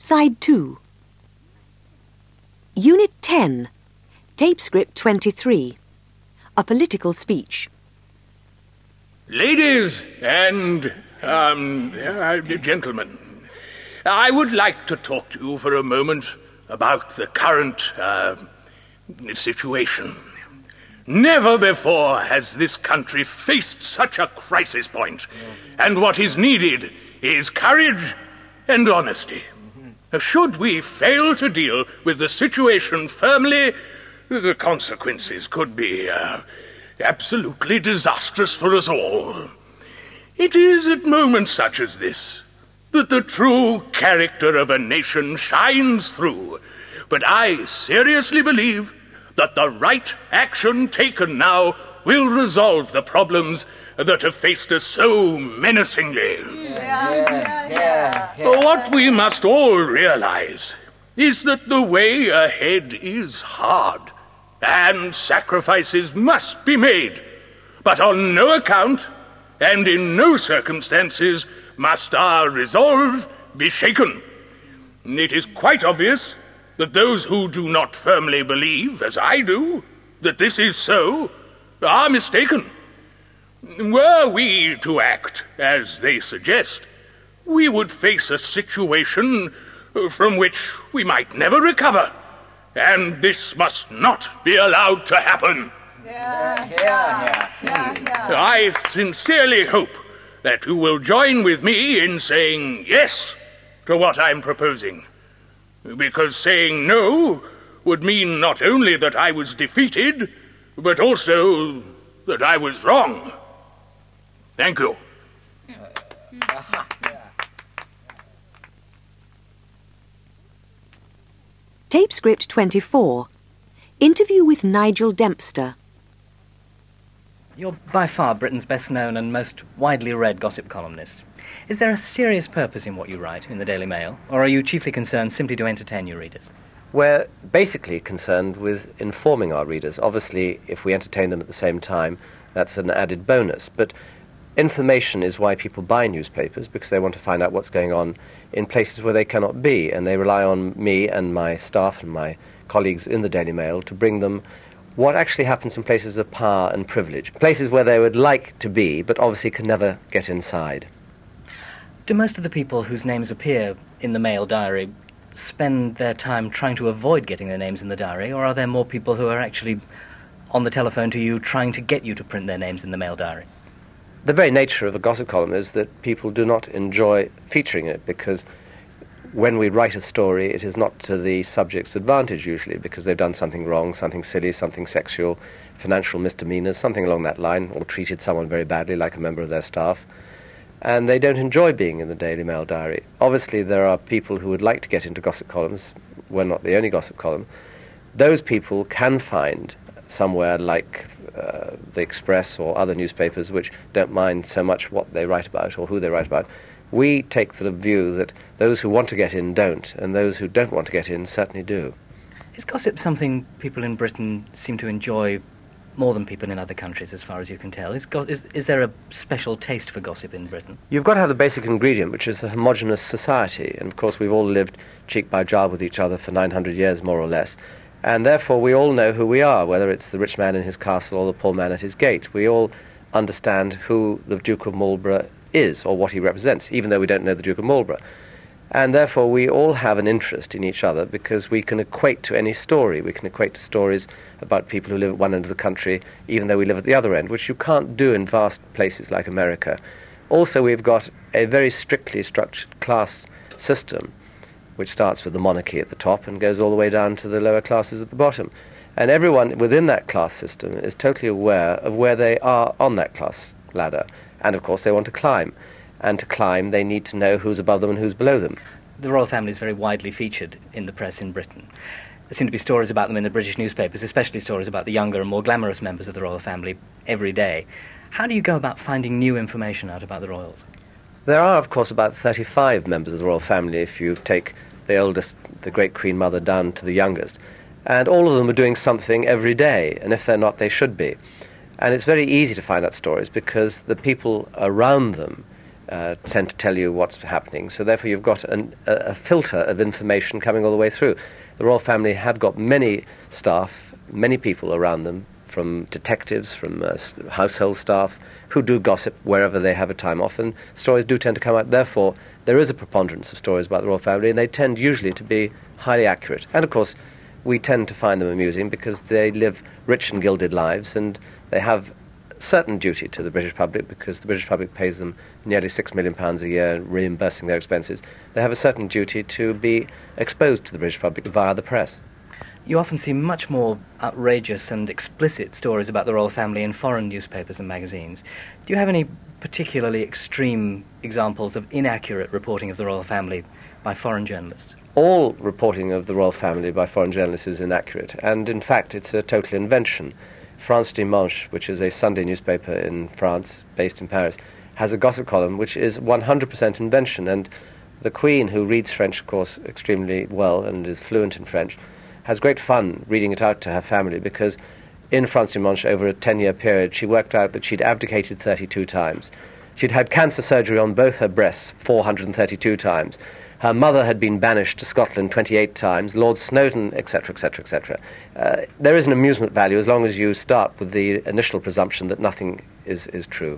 Side 2. Unit 10, Tape Script 23, A Political Speech. Ladies and gentlemen, I would like to talk to you for a moment about the current situation. Never before has this country faced such a crisis point, and what is needed is courage and honesty. Should we fail to deal with the situation firmly, the consequences could be absolutely disastrous for us all. It is at moments such as this that the true character of a nation shines through. But I seriously believe that the right action taken now will resolve the problems that have faced us so menacingly. What we must all realize is that the way ahead is hard, and sacrifices must be made. But on no account, and in no circumstances, must our resolve be shaken. It is quite obvious that those who do not firmly believe, as I do, that this is so, are mistaken. Were we to act as they suggest, we would face a situation from which we might never recover, and this must not be allowed to happen. I sincerely hope that you will join with me in saying yes to what I'm proposing, because saying no would mean not only that I was defeated, but also that I was wrong. Thank you. Tape Script 24, Interview with Nigel Dempster. You're by far Britain's best-known and most widely read gossip columnist. Is there a serious purpose in what you write in the Daily Mail, or are you chiefly concerned simply to entertain your readers? We're basically concerned with informing our readers. Obviously, if we entertain them at the same time, that's an added bonus. But information is why people buy newspapers, because they want to find out what's going on in places where they cannot be, and they rely on me and my staff and my colleagues in the Daily Mail to bring them what actually happens in places of power and privilege, places where they would like to be, but obviously can never get inside. Do most of the people whose names appear in the Mail diary spend their time trying to avoid getting their names in the diary, or are there more people who are actually on the telephone to you trying to get you to print their names in the Mail diary? The very nature of a gossip column is that people do not enjoy featuring it, because when we write a story, it is not to the subject's advantage usually, because they've done something wrong, something silly, something sexual, financial misdemeanors, something along that line, or treated someone very badly like a member of their staff. And they don't enjoy being in the Daily Mail diary. Obviously, there are people who would like to get into gossip columns. We're not the only gossip column. Those people can find somewhere like the Express or other newspapers which don't mind so much what they write about or who they write about. We take the view that those who want to get in don't, and those who don't want to get in certainly do. Is gossip something people in Britain seem to enjoy more than people in other countries, as far as you can tell? Is there a special taste for gossip in Britain? You've got to have the basic ingredient, which is a homogeneous society. And of course, we've all lived cheek by jowl with each other for 900 years, more or less. And therefore, we all know who we are, whether it's the rich man in his castle or the poor man at his gate. We all understand who the Duke of Marlborough is, or what he represents, even though we don't know the Duke of Marlborough. And therefore, we all have an interest in each other, because we can equate to any story. We can equate to stories about people who live at one end of the country, even though we live at the other end, which you can't do in vast places like America. Also, we've got a very strictly structured class system, which starts with the monarchy at the top and goes all the way down to the lower classes at the bottom. And everyone within that class system is totally aware of where they are on that class ladder. And, of course, they want to climb. And to climb, they need to know who's above them and who's below them. The royal family is very widely featured in the press in Britain. There seem to be stories about them in the British newspapers, especially stories about the younger and more glamorous members of the royal family every day. How do you go about finding new information out about the royals? There are, of course, about 35 members of the royal family, if you take the oldest, the great Queen Mother, down to the youngest. And all of them are doing something every day, and if they're not, they should be. And it's very easy to find out stories, because the people around them tend to tell you what's happening. So therefore you've got a filter of information coming all the way through. The royal family have got many staff, many people around them, from detectives, from household staff, who do gossip wherever they have a time off, and stories do tend to come out. Therefore, there is a preponderance of stories about the royal family, and they tend usually to be highly accurate. And of course, we tend to find them amusing because they live rich and gilded lives, and they have certain duty to the British public, because the British public pays them nearly £6 million a year reimbursing their expenses. They have a certain duty to be exposed to the British public via the press. You often see much more outrageous and explicit stories about the royal family in foreign newspapers and magazines. Do you have any particularly extreme examples of inaccurate reporting of the royal family by foreign journalists? All reporting of the royal family by foreign journalists is inaccurate, and in fact it's a total invention. France Dimanche, which is a Sunday newspaper in France, based in Paris, has a gossip column which is 100% invention, and the Queen, who reads French, of course, extremely well and is fluent in French, has great fun reading it out to her family, because in France Dimanche, over a 10-year period, she worked out that she'd abdicated 32 times. She'd had cancer surgery on both her breasts 432 times. Her mother had been banished to Scotland 28 times, Lord Snowdon, etc., etc., etc. There is an amusement value as long as you start with the initial presumption that nothing is true.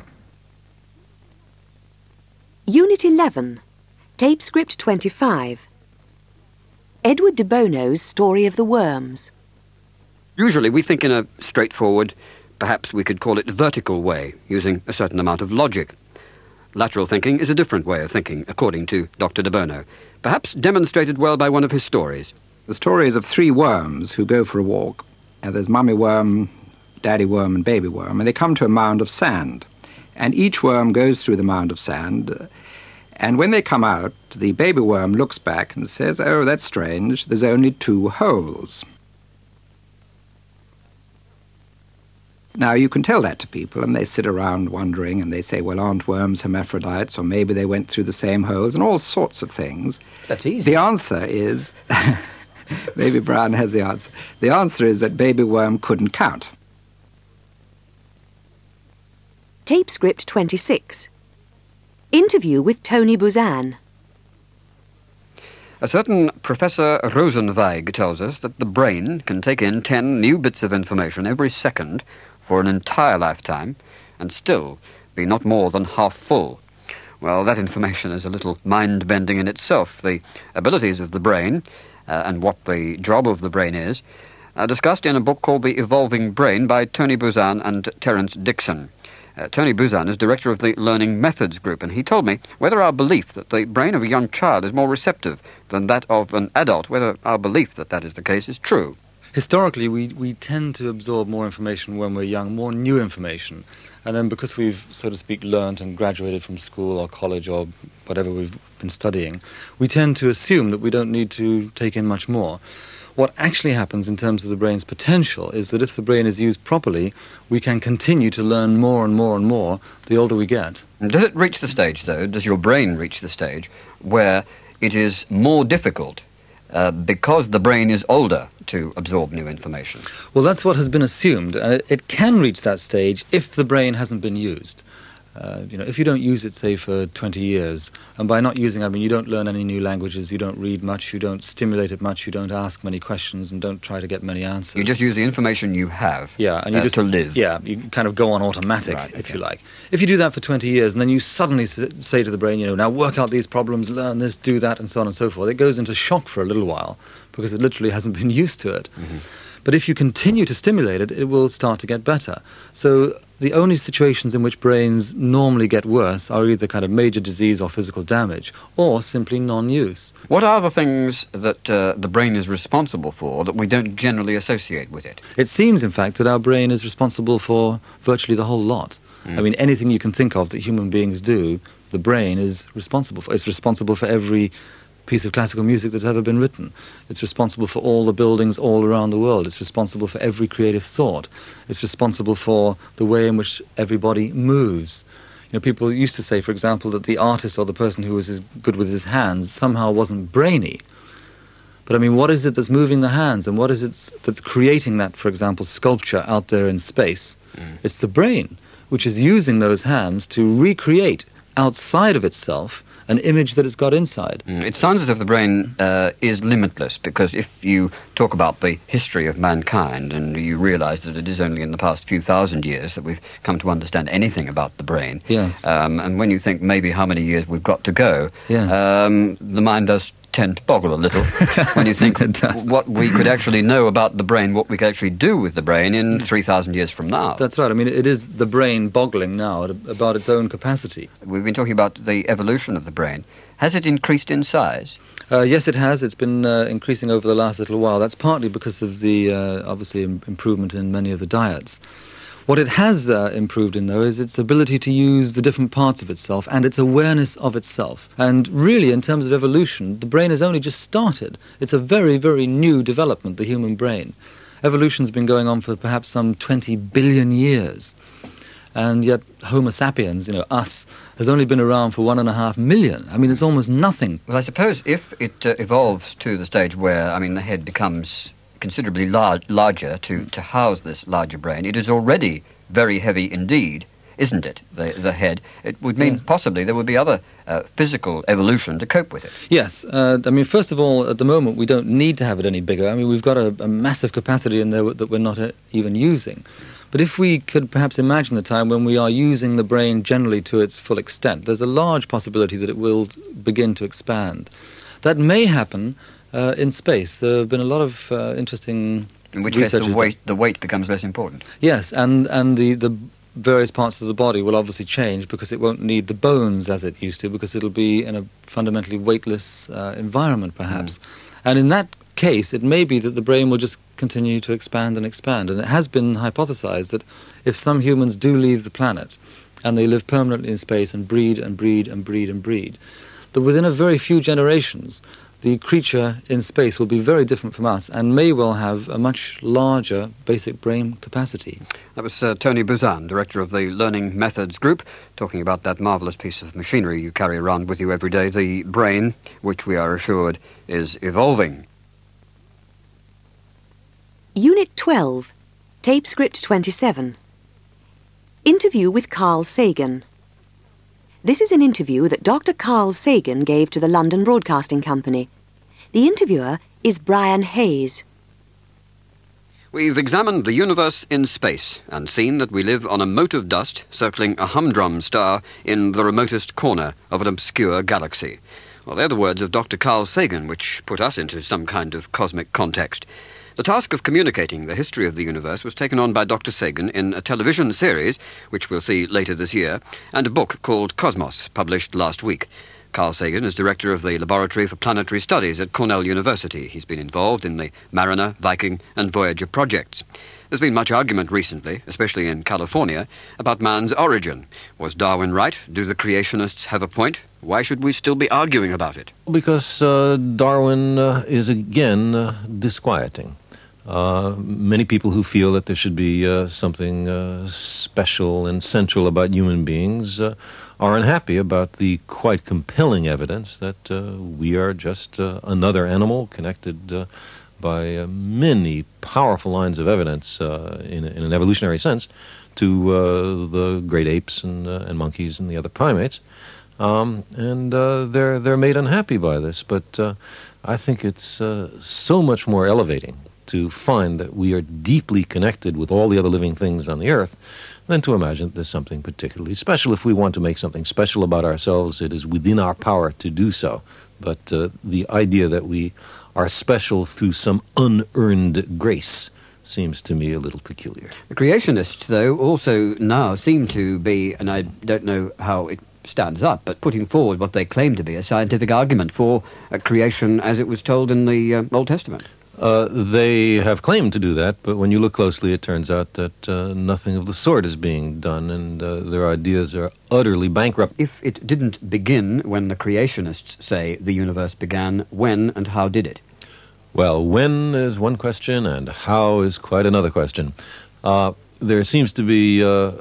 Unit 11, Tape Script 25. Edward de Bono's Story of the Worms. Usually we think in a straightforward, perhaps we could call it vertical way, using a certain amount of logic. Lateral thinking is a different way of thinking, according to Dr. de Bono, perhaps demonstrated well by one of his stories. The story is of three worms who go for a walk. There's Mummy Worm, Daddy Worm, and Baby Worm, and they come to a mound of sand. And each worm goes through the mound of sand, and when they come out, the baby worm looks back and says, "Oh, that's strange, there's only 2 holes." Now, you can tell that to people, and they sit around wondering, and they say, well, aren't worms hermaphrodites, or maybe they went through the same holes, and all sorts of things. That's easy. The answer is... Maybe Brian has the answer. The answer is that baby worm couldn't count. Tape Script 26. Interview with Tony Buzan. A certain Professor Rosenweig tells us that the brain can take in 10 new bits of information every second for an entire lifetime and still be not more than half full. Well, that information is a little mind-bending in itself. The abilities of the brain and what the job of the brain is are discussed in a book called The Evolving Brain by Tony Buzan and Terence Dixon. Tony Buzan is director of the Learning Methods Group, and he told me whether our belief that the brain of a young child is more receptive than that of an adult, whether our belief that that is the case is true. Historically, we tend to absorb more information when we're young, more new information. And then because we've, so to speak, learnt and graduated from school or college or whatever we've been studying, we tend to assume that we don't need to take in much more. What actually happens in terms of the brain's potential is that if the brain is used properly, we can continue to learn more and more and more the older we get. Does it reach the stage, though, does your brain reach the stage where it is more difficult because the brain is older to absorb new information? Well, that's what has been assumed. It can reach that stage if the brain hasn't been used. If you don't use it, say, for 20 years, and by not using, I mean you don't learn any new languages, you don't read much, you don't stimulate it much, you don't ask many questions, and don't try to get many answers. You just use the information you have and you just, to live. Yeah, you kind of go on automatic, if you like. If you do that for 20 years, and then you suddenly say to the brain, now work out these problems, learn this, do that, and so on and so forth, it goes into shock for a little while, because it literally hasn't been used to it. Mm-hmm. But if you continue to stimulate it, it will start to get better. So the only situations in which brains normally get worse are either kind of major disease or physical damage, or simply non-use. What are the things that the brain is responsible for that we don't generally associate with it? It seems, in fact, that our brain is responsible for virtually the whole lot. I mean, anything you can think of that human beings do, the brain is responsible for. It's responsible for every piece of classical music that's ever been written. It's responsible for all the buildings all around the world. It's responsible for every creative thought. It's responsible for the way in which everybody moves. People used to say, for example, that the artist or the person who was as good with his hands somehow wasn't brainy. But I mean, what is it that's moving the hands, and what is it that's creating that, for example, sculpture out there in space? It's the brain, which is using those hands to recreate outside of itself an image that it's got inside. It sounds as if the brain is limitless, because if you talk about the history of mankind and you realize that it is only in the past few thousand years that we've come to understand anything about the brain, Yes. And when you think maybe how many years we've got to go, Yes. The mind does tend to boggle a little when you think It does. what we could actually know about the brain, what we could actually do with the brain in 3,000 years from now. That's right. I mean, it is the brain boggling now about its own capacity. We've been talking about the evolution of the brain. Has it increased in size? Yes, it has. It's been increasing over the last little while. That's partly because of the, obviously, improvement in many of the diets. What it has improved in, though, is its ability to use the different parts of itself and its awareness of itself. And really, in terms of evolution, the brain has only just started. It's a very, very new development, the human brain. Evolution's been going on for perhaps some 20 billion years. And yet Homo sapiens, us, has only been around for 1.5 million. I mean, it's almost nothing. Well, I suppose if it evolves to the stage where, the head becomes considerably larger to house this larger brain, it is already very heavy indeed, isn't it, the head? It would mean possibly there would be other physical evolution to cope with it. Yes. First of all, at the moment, we don't need to have it any bigger. I mean, we've got a massive capacity in there that we're not even using. But if we could perhaps imagine the time when we are using the brain generally to its full extent, there's a large possibility that it will begin to expand. That may happen in space. There have been a lot of interesting in which case researches the weight becomes less important. Yes, and the various parts of the body will obviously change because it won't need the bones as it used to, because it'll be in a fundamentally weightless environment, perhaps. And in that case, it may be that the brain will just continue to expand and expand. And it has been hypothesized that if some humans do leave the planet and they live permanently in space and breed and breed and breed and breed, that within a very few generations, the creature in space will be very different from us and may well have a much larger basic brain capacity. That was Tony Buzan, director of the Learning Methods Group, talking about that marvellous piece of machinery you carry around with you every day, the brain, which we are assured is evolving. Unit 12, Tape Script 27. Interview with Carl Sagan. This is an interview that Dr. Carl Sagan gave to the London Broadcasting Company. The interviewer is Brian Hayes. We've examined the universe in space and seen that we live on a mote of dust circling a humdrum star in the remotest corner of an obscure galaxy. Well, they're the words of Dr. Carl Sagan, which put us into some kind of cosmic context. The task of communicating the history of the universe was taken on by Dr. Sagan in a television series, which we'll see later this year, and a book called Cosmos, published last week. Carl Sagan is director of the Laboratory for Planetary Studies at Cornell University. He's been involved in the Mariner, Viking, and Voyager projects. There's been much argument recently, especially in California, about man's origin. Was Darwin right? Do the creationists have a point? Why should we still be arguing about it? Because Darwin is again disquieting. Many people who feel that there should be something special and central about human beings are unhappy about the quite compelling evidence that we are just another animal connected by many powerful lines of evidence in an evolutionary sense to the great apes and monkeys and the other primates. And they're made unhappy by this. But I think it's so much more elevating to find that we are deeply connected with all the other living things on the earth than to imagine that there's something particularly special. If we want to make something special about ourselves, it is within our power to do so. But the idea that we are special through some unearned grace seems to me a little peculiar. The creationists, though, also now seem to be, and I don't know how it stands up, but putting forward what they claim to be a scientific argument for creation as it was told in the Old Testament. They have claimed to do that, but when you look closely, it turns out that nothing of the sort is being done, and their ideas are utterly bankrupt. If it didn't begin when the creationists say the universe began, when and how did it? Well, when is one question, and how is quite another question. There seems to be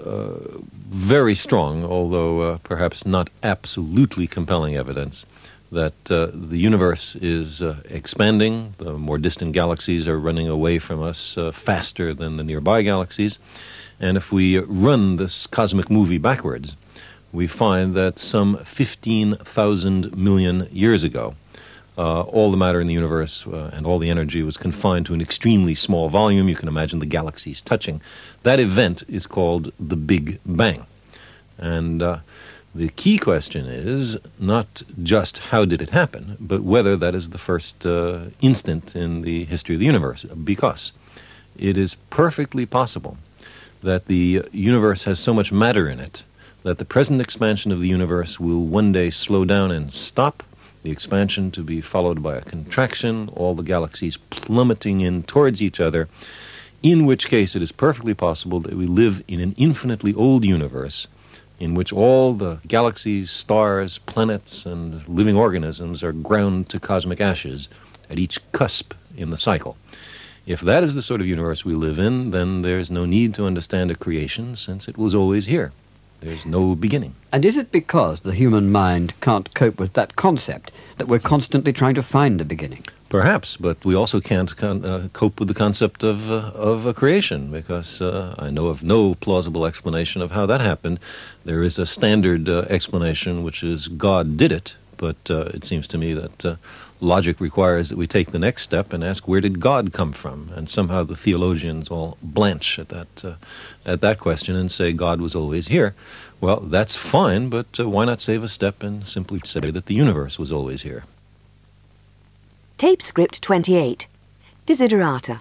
very strong, although perhaps not absolutely compelling evidence that the universe is expanding. The more distant galaxies are running away from us faster than the nearby galaxies. And if we run this cosmic movie backwards, we find that some 15,000 million years ago, all the matter in the universe and all the energy was confined to an extremely small volume. You can imagine the galaxies touching. That event is called the Big Bang. And the key question is not just how did it happen, but whether that is the first instant in the history of the universe. Because it is perfectly possible that the universe has so much matter in it that the present expansion of the universe will one day slow down and stop, the expansion to be followed by a contraction, all the galaxies plummeting in towards each other, in which case it is perfectly possible that we live in an infinitely old universe in which all the galaxies, stars, planets, and living organisms are ground to cosmic ashes at each cusp in the cycle. If that is the sort of universe we live in, then there's no need to understand a creation, since it was always here. There's no beginning. And is it because the human mind can't cope with that concept that we're constantly trying to find a beginning? Perhaps, but we also can't cope with the concept of a creation, because I know of no plausible explanation of how that happened. There is a standard explanation, which is God did it, but it seems to me that logic requires that we take the next step and ask, where did God come from? And somehow the theologians all blanch at that question and say God was always here. Well, that's fine, but why not save a step and simply say that the universe was always here? Tape script 28. Desiderata.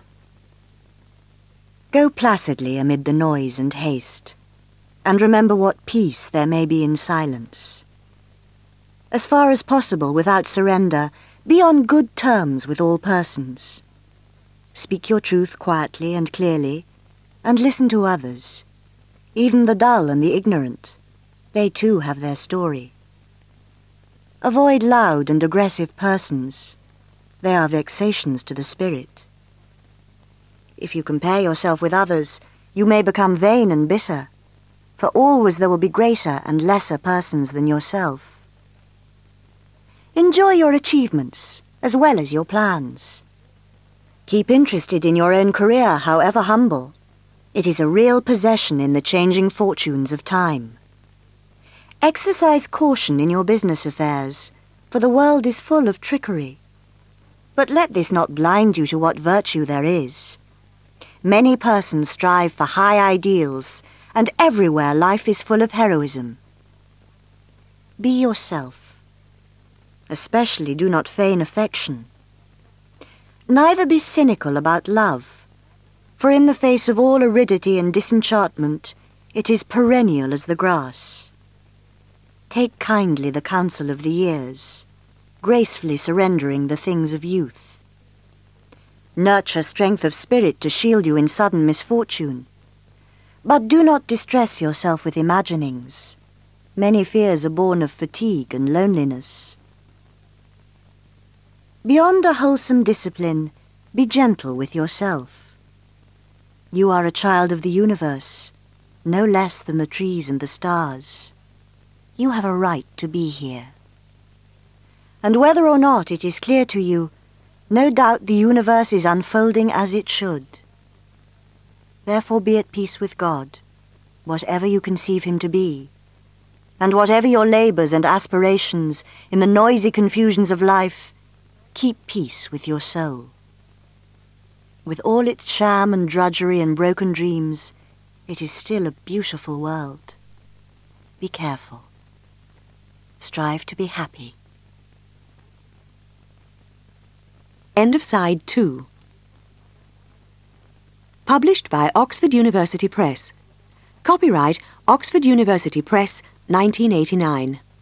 Go placidly amid the noise and haste, and remember what peace there may be in silence. As far as possible, without surrender, be on good terms with all persons. Speak your truth quietly and clearly, and listen to others, even the dull and the ignorant. They too have their story. Avoid loud and aggressive persons. They are vexations to the spirit. If you compare yourself with others, you may become vain and bitter, for always there will be greater and lesser persons than yourself. Enjoy your achievements, as well as your plans. Keep interested in your own career, however humble. It is a real possession in the changing fortunes of time. Exercise caution in your business affairs, for the world is full of trickery. But let this not blind you to what virtue there is. Many persons strive for high ideals, and everywhere life is full of heroism. Be yourself. Especially do not feign affection. Neither be cynical about love, for in the face of all aridity and disenchantment, it is perennial as the grass. Take kindly the counsel of the years, gracefully surrendering the things of youth. Nurture strength of spirit to shield you in sudden misfortune, but do not distress yourself with imaginings. Many fears are born of fatigue and loneliness. Beyond a wholesome discipline, be gentle with yourself. You are a child of the universe, no less than the trees and the stars. You have a right to be here. And whether or not it is clear to you, no doubt the universe is unfolding as it should. Therefore be at peace with God, whatever you conceive him to be, and whatever your labors and aspirations in the noisy confusions of life, keep peace with your soul. With all its sham and drudgery and broken dreams, it is still a beautiful world. Be careful. Strive to be happy. End of side 2. Published by Oxford University Press. Copyright Oxford University Press, 1989.